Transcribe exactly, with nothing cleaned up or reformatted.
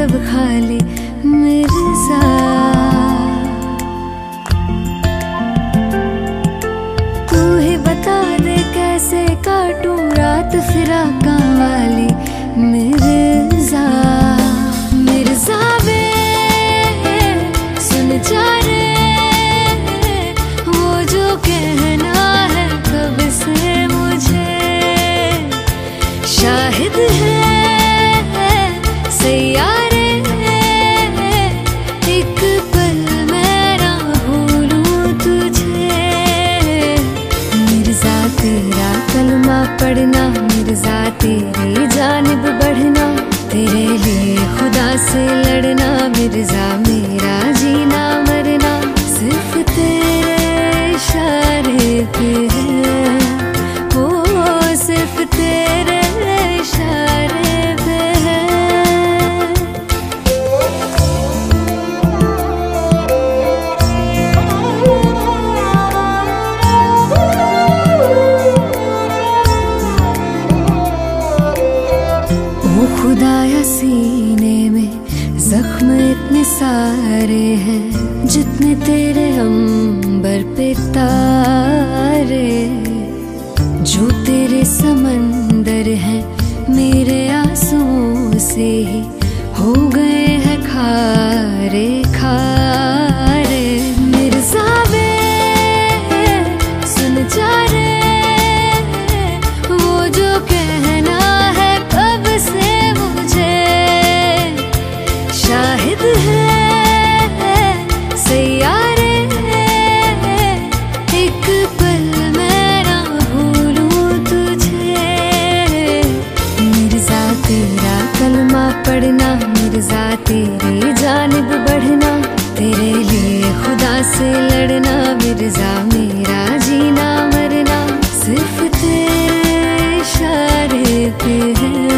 अब खाली मिर्ज़ा। तू ही बता दे कैसे काटूं रात फिराका वाली मिर्ज़ा। मिर्ज़ा वे सुन जा रे, वो जो कहना है कब से मुझे शाहिद है सैयारे, एक पल मैं ना भूलूं तुझे। मिर्ज़ा तेरा कलमा पढ़ना, मिर्ज़ा तेरी जानिब बढ़ना, तेरे लिए खुदा से लड़ना, मिर्ज़ा मेरा जीना मरना सिर्फ तेरे इशारे पे है, वो सिर्फ तेरे इशारे पे है। ओ खुदाया सीने में जख्म इतने सारे हैं, जितने तेरे अंबर पे तारे। जो तेरे समंदर हैं मेरे आंसुओं से ही हो गए हैं खारे खारे। मिर्ज़ा वे सुन जा रे, वो जो कहना है कब से मुझे शाहिद है सैयारे, एक पल मैं ना भूलूं तुझे। मिर्ज़ा तेरा कलमा पढ़ना, मिर्ज़ा तेरी जानिब बढ़ना, तेरे लिए खुदा से लड़ना, मिर्ज़ा मेरा जीना मरना सिर्फ तेरे इशारे पे है।